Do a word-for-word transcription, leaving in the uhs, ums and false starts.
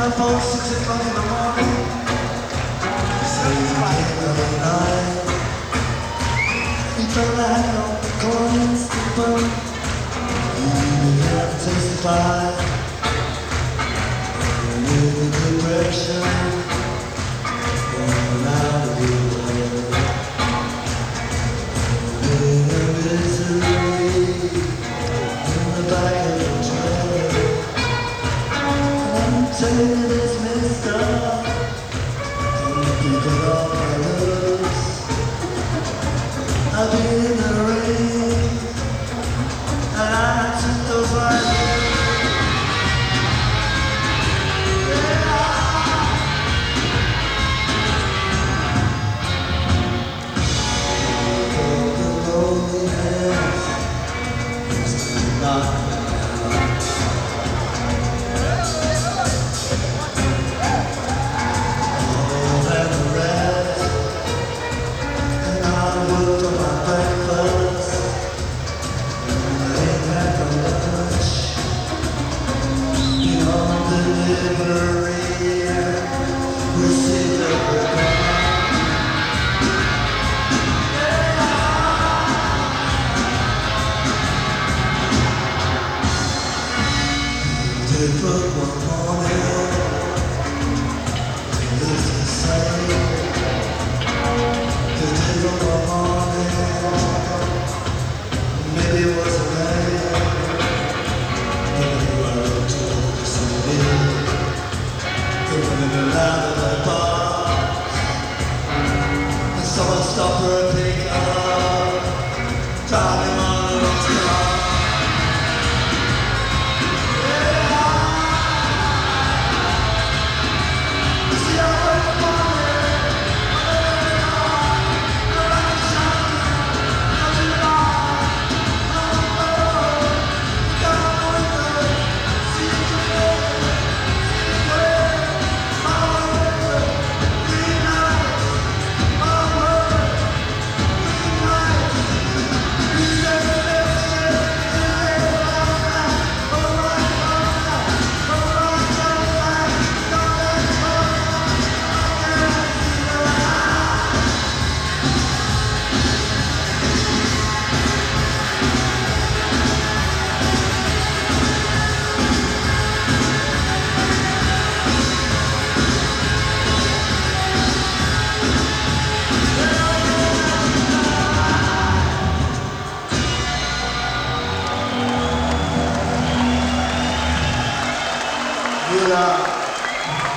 up on six o'clock in the morning, Saturday night. He felt like no coins to burn. You have to testify with the depression going out of your world. In the misery in the back of the trailer. I'm telling you this, mister, don't give it up my looks. I've been in the rain, and I took those lights. But one morning, it's the same. The day of one morning, maybe it was a name. Maybe you were up to the city, opening it out of the bar. And someone stopped for a pickup, driving on the wrong car. Yeah.